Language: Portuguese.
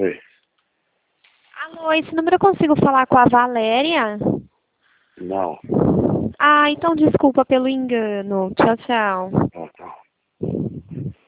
Oi. Alô, esse número eu consigo falar com a Valéria? Não. Ah, então desculpa pelo engano. Tchau, tchau.